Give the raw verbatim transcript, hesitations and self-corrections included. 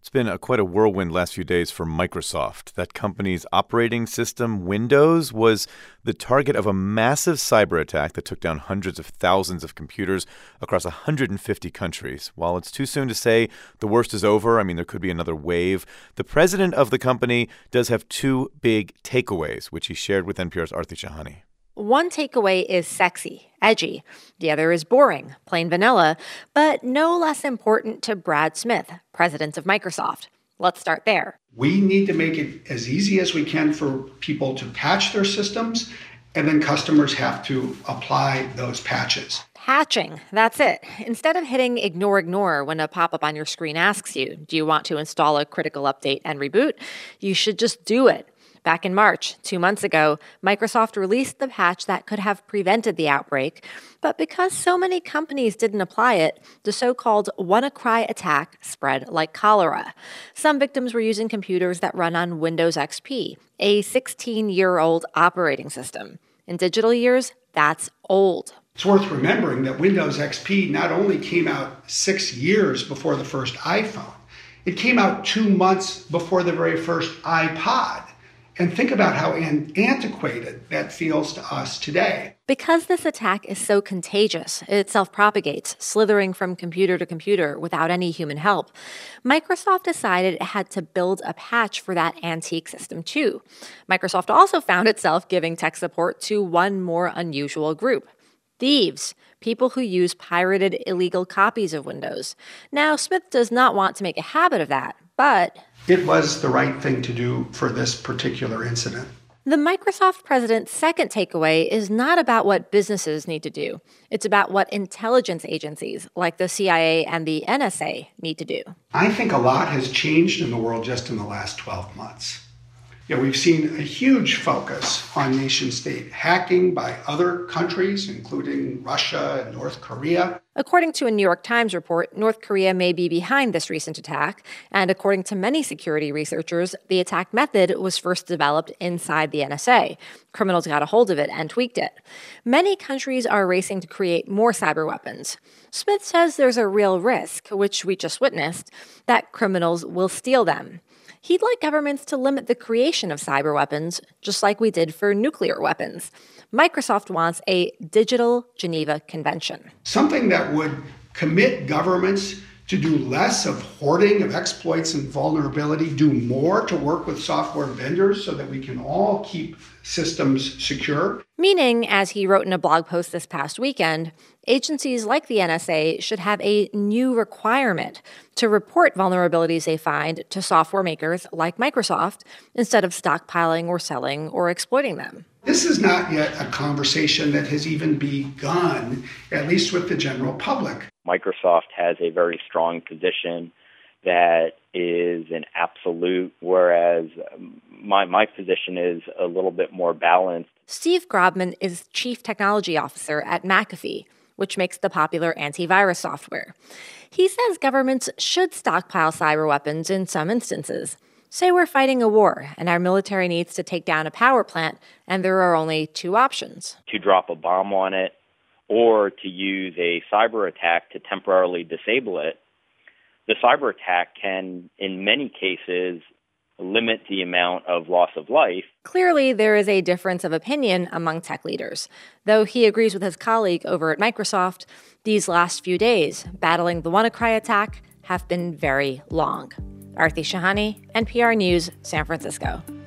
It's been a, quite a whirlwind last few days for Microsoft. That company's operating system, Windows, was the target of a massive cyber attack that took down hundreds of thousands of computers across one hundred fifty countries. While it's too soon to say the worst is over, I mean, there could be another wave, the president of the company does have two big takeaways, which he shared with N P R's Aarti Shahani. One takeaway is sexy, edgy. The other is boring, plain vanilla, but no less important to Brad Smith, president of Microsoft. Let's start there. We need to make it as easy as we can for people to patch their systems, and then customers have to apply those patches. Patching, that's it. Instead of hitting ignore, ignore when a pop-up on your screen asks you, do you want to install a critical update and reboot? You should just do it. Back in March, two months ago, Microsoft released the patch that could have prevented the outbreak. But because so many companies didn't apply it, the so-called WannaCry attack spread like cholera. Some victims were using computers that run on Windows X P, a sixteen-year-old operating system. In digital years, that's old. It's worth remembering that Windows X P not only came out six years before the first iPhone, it came out two months before the very first iPod. And think about how an- antiquated that feels to us today. Because this attack is so contagious, it self-propagates, slithering from computer to computer without any human help, Microsoft decided it had to build a patch for that antique system too. Microsoft also found itself giving tech support to one more unusual group: thieves, people who use pirated illegal copies of Windows. Now, Smith does not want to make a habit of that, but it was the right thing to do for this particular incident. The Microsoft president's second takeaway is not about what businesses need to do. It's about what intelligence agencies like the C I A and the N S A need to do. I think a lot has changed in the world just in the last twelve months. Yeah, we've seen a huge focus on nation-state hacking by other countries, including Russia and North Korea. According to a New York Times report, North Korea may be behind this recent attack, and according to many security researchers, the attack method was first developed inside the N S A. Criminals got a hold of it and tweaked it. Many countries are racing to create more cyber weapons. Smith says there's a real risk, which we just witnessed, that criminals will steal them. He'd like governments to limit the creation of cyber weapons, just like we did for nuclear weapons. Microsoft wants a digital Geneva Convention. Something that would commit governments to do less of hoarding of exploits and vulnerability, do more to work with software vendors so that we can all keep systems secure. Meaning, as he wrote in a blog post this past weekend, agencies like the N S A should have a new requirement to report vulnerabilities they find to software makers like Microsoft instead of stockpiling or selling or exploiting them. This is not yet a conversation that has even begun, at least with the general public. Microsoft has a very strong position that is an absolute, whereas my my position is a little bit more balanced. Steve Grobman is Chief Technology Officer at McAfee, which makes the popular antivirus software. He says governments should stockpile cyber weapons in some instances. Say we're fighting a war and our military needs to take down a power plant, and there are only two options: to drop a bomb on it or to use a cyber attack to temporarily disable it. The cyber attack can, in many cases, limit the amount of loss of life. Clearly, there is a difference of opinion among tech leaders. Though he agrees with his colleague over at Microsoft, these last few days battling the WannaCry attack have been very long. Aarti Shahani, N P R News, San Francisco.